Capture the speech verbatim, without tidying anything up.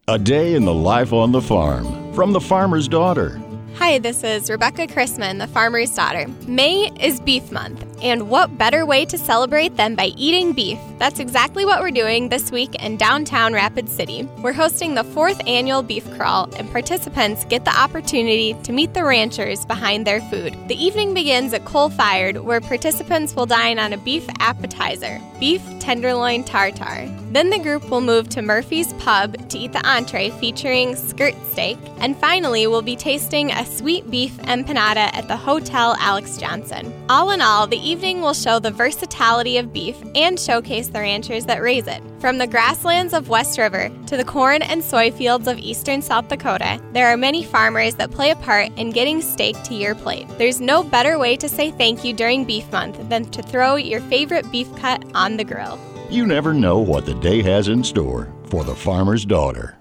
A day in the life on the farm from the farmer's daughter. Hi, this is Rebecca Chrisman, the farmer's daughter. May is Beef Month, and what better way to celebrate than by eating beef? That's exactly what we're doing this week in downtown Rapid City. We're hosting the fourth annual Beef Crawl, and participants get the opportunity to meet the ranchers behind their food. The evening begins at Coal Fired, where participants will dine on a beef appetizer, beef tenderloin tartare. Then the group will move to Murphy's Pub to eat the entree featuring skirt steak, and finally we'll be tasting a sweet beef empanada at the Hotel Alex Johnson. All in all, the evening will show the versatility of beef and showcase the ranchers that raise it. From the grasslands of West River to the corn and soy fields of eastern South Dakota, there are many farmers that play a part in getting steak to your plate. There's no better way to say thank you during Beef Month than to throw your favorite beef cut on the grill. You never know what the day has in store for the farmer's daughter.